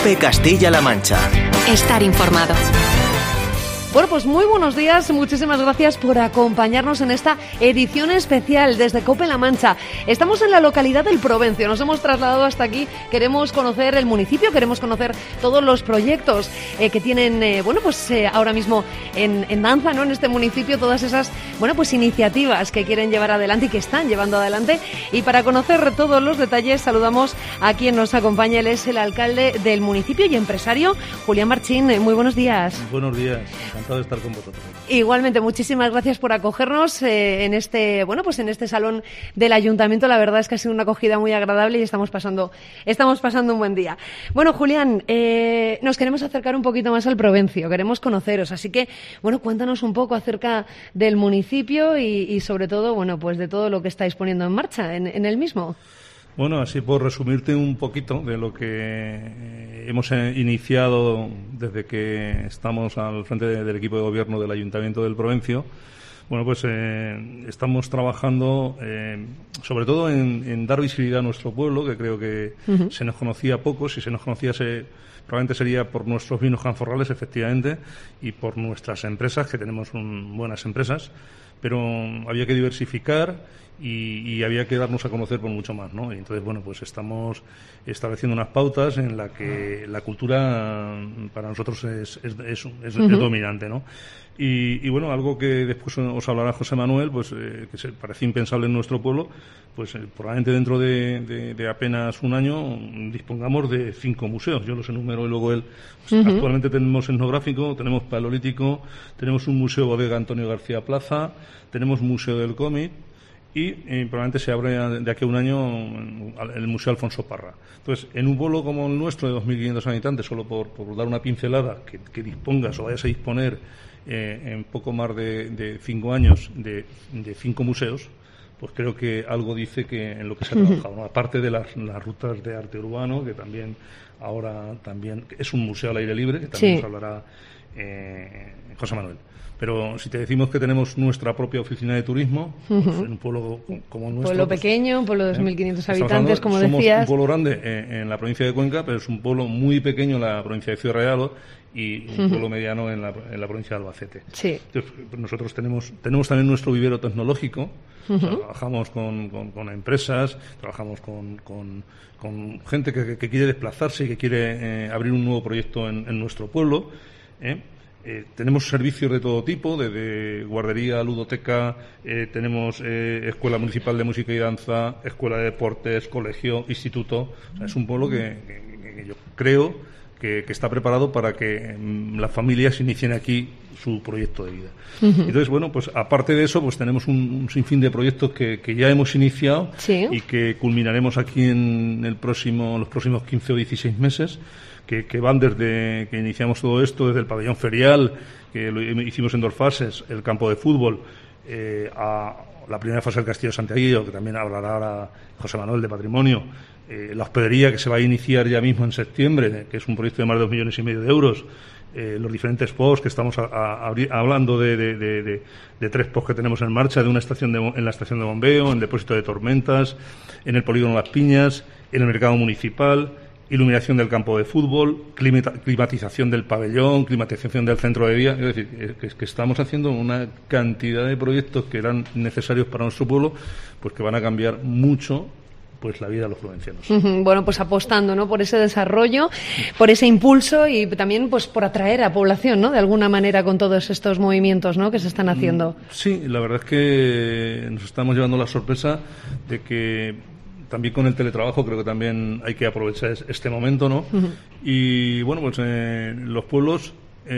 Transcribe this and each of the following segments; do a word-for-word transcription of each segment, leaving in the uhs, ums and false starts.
COPE Castilla-La Mancha. Estar informado. Bueno, pues muy buenos días, muchísimas gracias por acompañarnos en esta edición especial desde COPE-La Mancha. Estamos en la localidad del Provencio, nos hemos trasladado hasta aquí, queremos conocer el municipio, queremos conocer todos los proyectos eh, que tienen, eh, bueno, pues eh, ahora mismo en, en danza, ¿no?, en este municipio, todas esas, bueno, pues iniciativas que quieren llevar adelante y que están llevando adelante. Y para conocer todos los detalles, saludamos a quien nos acompaña, él es el alcalde del municipio y empresario, Julián Marchín. Muy buenos días. Buenos días. De estar con vosotros. Igualmente, muchísimas gracias por acogernos eh, en este, bueno, pues en este salón del ayuntamiento. La verdad es que ha sido una acogida muy agradable y estamos pasando, estamos pasando un buen día. Bueno, Julián, eh, nos queremos acercar un poquito más al Provencio, queremos conoceros, así que, bueno, cuéntanos un poco acerca del municipio y, y sobre todo, bueno, pues de todo lo que estáis poniendo en marcha en, en el mismo. Bueno, así por resumirte un poquito de lo que hemos iniciado desde que estamos al frente de, del equipo de gobierno del Ayuntamiento del Provencio. Bueno, pues eh, estamos trabajando eh, sobre todo en, en dar visibilidad a nuestro pueblo, que creo que uh-huh. se nos conocía poco. Si se nos conocía, se, probablemente sería por nuestros vinos canforrales, efectivamente, y por nuestras empresas, que tenemos un, buenas empresas, pero había que diversificar y, y había que darnos a conocer por mucho más, ¿no? Y entonces, bueno, pues estamos estableciendo unas pautas en la que la cultura para nosotros es, es, es, es, uh-huh. es dominante, ¿no? Y, y bueno, algo que después os hablará José Manuel, pues eh, que se parece impensable en nuestro pueblo, pues eh, probablemente dentro de, de, de apenas un año dispongamos de cinco museos. Yo los enumero y luego él. Pues, uh-huh. Actualmente tenemos etnográfico, tenemos paleolítico, tenemos un museo bodega Antonio García Plaza, tenemos museo del cómic y eh, probablemente se abre de aquí a un año el Museo Alfonso Parra. Entonces, en un pueblo como el nuestro de dos mil quinientos habitantes, solo por, por dar una pincelada, que, que dispongas o vayas a disponer eh, en poco más de, de cinco años de, de cinco museos, pues creo que algo dice que en lo que se ha trabajado, ¿no? Aparte de las, las rutas de arte urbano, que también ahora también es un museo al aire libre, que también sí. nos hablará eh, José Manuel. Pero si te decimos que tenemos nuestra propia oficina de turismo, uh-huh. pues en un pueblo como el nuestro... Pueblo pues, pequeño, un pueblo de dos mil quinientos ¿eh? habitantes, como somos decías. Un pueblo grande en, en la provincia de Cuenca, pero es un pueblo muy pequeño en la provincia de Ciudad Real y un uh-huh. pueblo mediano en la, en la provincia de Albacete. Sí. Entonces, pues nosotros tenemos tenemos también nuestro vivero tecnológico. Uh-huh. O sea, trabajamos con, con, con empresas, trabajamos con, con, con gente que, que quiere desplazarse y que quiere eh, abrir un nuevo proyecto en, en nuestro pueblo, ¿eh? Eh, tenemos servicios de todo tipo, desde guardería, ludoteca, eh, tenemos eh, Escuela Municipal de Música y Danza, Escuela de Deportes, colegio, instituto. O sea, es un pueblo que, que, que yo creo que, que está preparado para que mm, las familias inicien aquí su proyecto de vida. Uh-huh. Entonces, bueno, pues aparte de eso, pues tenemos un, un sinfín de proyectos que, que ya hemos iniciado ¿Sí? y que culminaremos aquí en el próximo, los próximos quince o dieciséis meses. Que, que van desde que iniciamos todo esto, desde el pabellón ferial, que lo hicimos en dos fases, el campo de fútbol, eh, a la primera fase del Castillo de Santiago, que también hablará ahora José Manuel de Patrimonio, eh, la hospedería que se va a iniciar ya mismo en septiembre, que es un proyecto de más de dos millones y medio de euros, eh, los diferentes P O S que estamos a, a, a, hablando de, de, de, de, de tres P O S que tenemos en marcha, de una estación de, en la estación de bombeo, en depósito de tormentas, en el polígono Las Piñas, en el mercado municipal, iluminación del campo de fútbol, climatización del pabellón, climatización del centro de día. Es decir, que, que estamos haciendo una cantidad de proyectos que eran necesarios para nuestro pueblo, pues que van a cambiar mucho pues la vida de los provincianos. Uh-huh. Bueno, pues apostando, ¿no?, por ese desarrollo, por ese impulso y también pues por atraer a población, ¿no?, de alguna manera con todos estos movimientos, ¿no?, que se están haciendo. Sí, la verdad es que nos estamos llevando la sorpresa de que también con el teletrabajo creo que también hay que aprovechar este momento, ¿no? Uh-huh. Y bueno, pues eh, los pueblos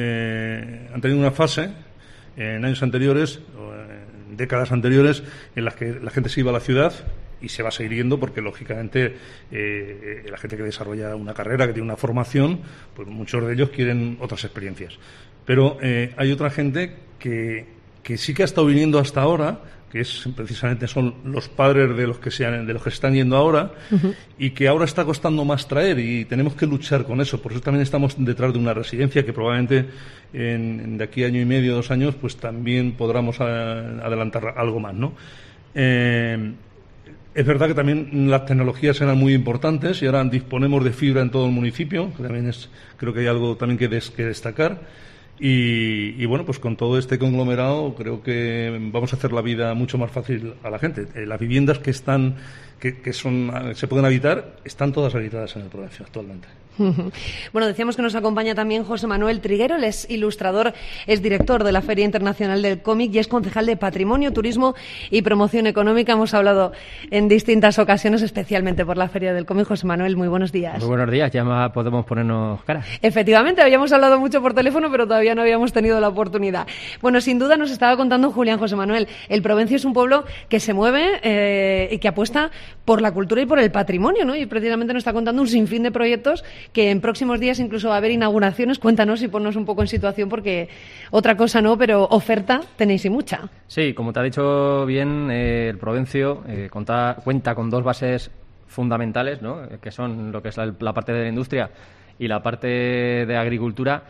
eh, han tenido una fase en años anteriores, o en décadas anteriores, en las que la gente se iba a la ciudad y se va a seguir yendo porque, lógicamente, eh, la gente que desarrolla una carrera, que tiene una formación, pues muchos de ellos quieren otras experiencias. Pero eh, hay otra gente que, que sí que ha estado viniendo hasta ahora, que es precisamente son los padres de los que se han, de los que están yendo ahora, uh-huh. y que ahora está costando más traer y tenemos que luchar con eso. Por eso también estamos detrás de una residencia que probablemente en, en de aquí a año y medio, dos años, pues también podamos a, adelantar algo más, ¿no? Eh, Es verdad que también las tecnologías eran muy importantes y ahora disponemos de fibra en todo el municipio, que también es, creo que hay algo también que, des, que destacar. Y, y bueno, pues con todo este conglomerado creo que vamos a hacer la vida mucho más fácil a la gente. Eh, las viviendas que están, que, que son, se pueden habitar, están todas habitadas en el Provencio actualmente. Bueno, decíamos que nos acompaña también José Manuel Triguero, él es ilustrador, es director de la Feria Internacional del Cómic y es concejal de Patrimonio, Turismo y Promoción Económica. Hemos hablado en distintas ocasiones, especialmente por la Feria del Cómic. José Manuel, muy buenos días. Muy buenos días, ya podemos ponernos cara. Efectivamente, habíamos hablado mucho por teléfono, pero todavía no habíamos tenido la oportunidad. Bueno, sin duda nos estaba contando Julián José Manuel, el Provencio es un pueblo que se mueve eh, y que apuesta por la cultura y por el patrimonio, ¿no? Y precisamente nos está contando un sinfín de proyectos que en próximos días incluso va a haber inauguraciones. Cuéntanos y ponnos un poco en situación, porque otra cosa no, pero oferta tenéis y mucha. Sí, como te ha dicho bien, eh, el Provencio eh, cuenta, cuenta con dos bases fundamentales, ¿no? Que son lo que es la, la parte de la industria y la parte de agricultura,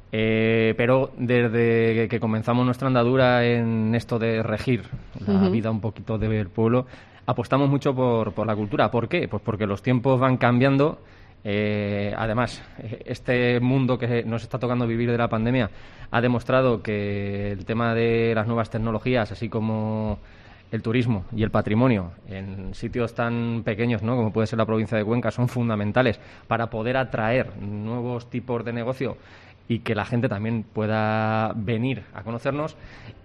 eh, pero desde que comenzamos nuestra andadura en esto de regir la uh-huh. vida un poquito del pueblo, apostamos mucho por, por la cultura. ¿Por qué? Pues porque los tiempos van cambiando. Eh, además, este mundo que nos está tocando vivir de la pandemia ha demostrado que el tema de las nuevas tecnologías, así como el turismo y el patrimonio en sitios tan pequeños, ¿no?, como puede ser la provincia de Cuenca, son fundamentales para poder atraer nuevos tipos de negocio y que la gente también pueda venir a conocernos.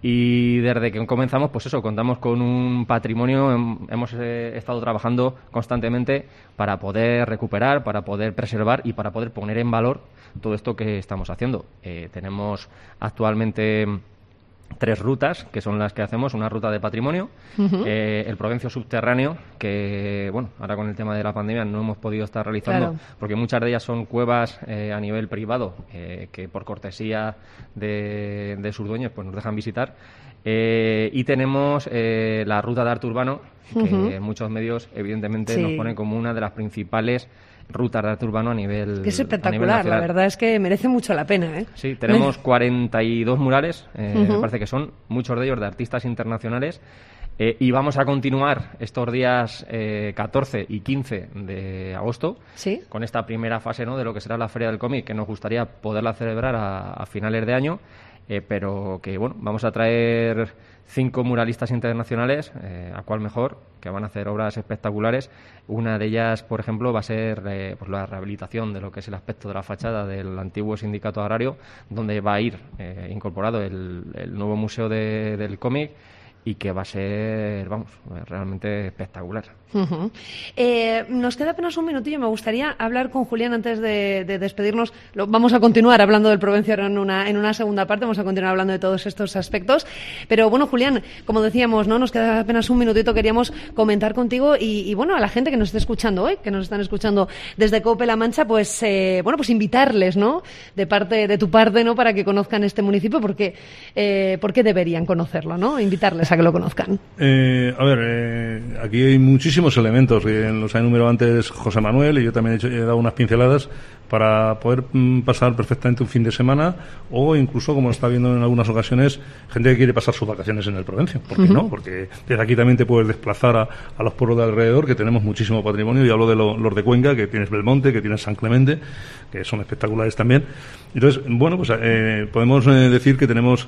Y desde que comenzamos, pues eso, contamos con un patrimonio, hemos eh, estado trabajando constantemente para poder recuperar, para poder preservar y para poder poner en valor todo esto que estamos haciendo. Eh, tenemos actualmente tres rutas, que son las que hacemos, una ruta de patrimonio, uh-huh. eh, el Provencio subterráneo, que, bueno, ahora con el tema de la pandemia no hemos podido estar realizando, claro. porque muchas de ellas son cuevas eh, a nivel privado, eh, que por cortesía de, de sus dueños pues nos dejan visitar, eh, y tenemos eh, la ruta de arte urbano, que uh-huh. muchos medios evidentemente sí. nos ponen como una de las principales rutas de arte urbano a nivel que es espectacular, la verdad es que merece mucho la pena, ¿eh? Sí, tenemos cuarenta y dos murales, eh, uh-huh. me parece que son muchos de ellos de artistas internacionales, eh, y vamos a continuar estos días eh, catorce y quince de agosto ¿Sí? con esta primera fase, ¿no?, de lo que será la Feria del Cómic, que nos gustaría poderla celebrar a, a finales de año, eh, pero que, bueno, vamos a traer cinco muralistas internacionales, eh, a cual mejor, que van a hacer obras espectaculares. Una de ellas, por ejemplo, va a ser eh, pues la rehabilitación de lo que es el aspecto de la fachada del antiguo sindicato agrario, donde va a ir eh, incorporado el, el nuevo museo de, del cómic, y que va a ser, vamos, realmente espectacular. Uh-huh. Eh, nos queda apenas un minutillo. Me gustaría hablar con Julián antes de, de despedirnos. Lo, vamos a continuar hablando del Provencio en una, en una segunda parte. Vamos a continuar hablando de todos estos aspectos. Pero bueno, Julián, como decíamos, ¿no?, nos queda apenas un minutito. Queríamos comentar contigo y, y bueno, a la gente que nos esté escuchando hoy, que nos están escuchando desde Cope-La Mancha, pues eh, bueno, pues invitarles, ¿no?, de parte, de tu parte, ¿no?, para que conozcan este municipio, porque eh, porque deberían conocerlo, ¿no? Invitarles a que lo conozcan. Eh, a ver, eh, aquí hay muchísimos elementos que los ha enumerado antes José Manuel, y yo también he, hecho, he dado unas pinceladas para poder mm, pasar perfectamente un fin de semana, o incluso, como está viendo en algunas ocasiones, gente que quiere pasar sus vacaciones en el Provencio. ¿Por qué uh-huh. no? Porque desde aquí también te puedes desplazar a, a los pueblos de alrededor, que tenemos muchísimo patrimonio, y hablo de lo, los de Cuenca, que tienes Belmonte, que tienes San Clemente, que son espectaculares también. Entonces, bueno, pues eh, podemos eh, decir que tenemos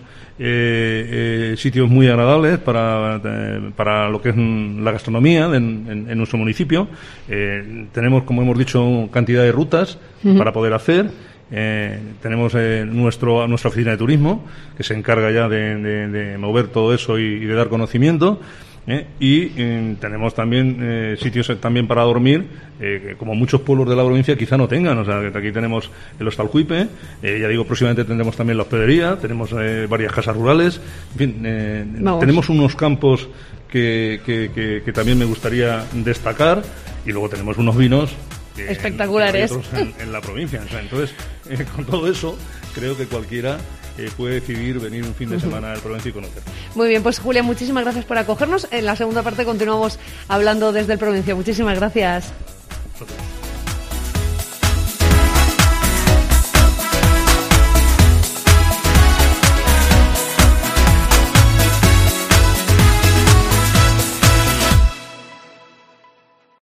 eh, eh, sitios muy agradables para, eh, para lo que es la gastronomía en, en, en nuestro municipio. Eh, tenemos, como hemos dicho, cantidad de rutas uh-huh. para poder hacer. Eh, tenemos eh, nuestro, nuestra oficina de turismo, que se encarga ya de, de, de mover todo eso y, y de dar conocimiento. Eh, y eh, tenemos también eh, sitios también para dormir, eh, que como muchos pueblos de la provincia quizá no tengan. O sea, que aquí tenemos el Hostaljuipe, eh, ya digo, próximamente tendremos también la hospedería, tenemos eh, varias casas rurales, en fin, eh, tenemos unos campos que, que, que, que también me gustaría destacar, y luego tenemos unos vinos que espectaculares en, en, en la provincia. O sea, entonces, eh, con todo eso, creo que cualquiera Eh, puede decidir venir un fin de semana al Provencio y conocer. Muy bien, pues Julia, muchísimas gracias por acogernos. En la segunda parte continuamos hablando desde el Provencio. Muchísimas gracias. Nosotros.